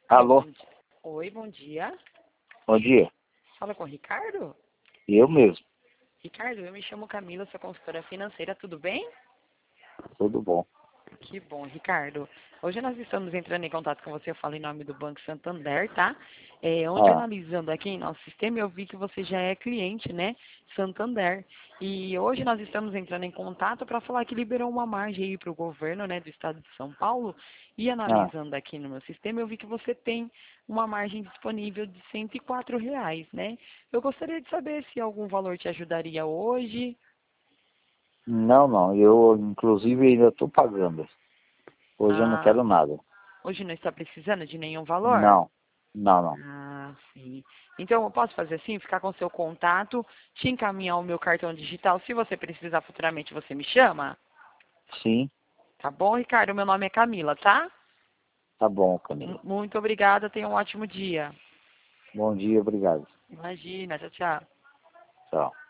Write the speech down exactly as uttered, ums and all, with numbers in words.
Oi, Alô, bom dia. Oi, bom dia. bom dia. Fala com o Ricardo? Eu mesmo, Ricardo, eu me chamo Camila, sou consultora financeira, tudo bem? tudo bom. Que bom, Ricardo. Hoje nós estamos entrando em contato com você, eu falo em nome do Banco Santander, tá? É, onde Ah, analisando aqui em nosso sistema, eu vi que você já é cliente, né? Santander. E hoje nós estamos entrando em contato para falar que liberou uma margem aí para o governo, né, do estado de São Paulo. E ah, analisando aqui no meu sistema, eu vi que você tem uma margem disponível de cento e quatro reais, né? Eu gostaria de saber se algum valor te ajudaria hoje. não, não, eu inclusive ainda estou pagando. Hoje eu não Ah, quero nada. hoje não está precisando de nenhum valor? Não, não, não. Ah, sim. Então, eu posso fazer assim, ficar com seu contato, te encaminhar o meu cartão digital. Se você precisar futuramente, você me chama? Sim, Tá bom, Ricardo? Meu nome é Camila, tá? tá bom, M- Camila. Muito obrigada, tenha um ótimo dia. Bom dia, obrigado. Imagina, tchau, tchau. Tchau.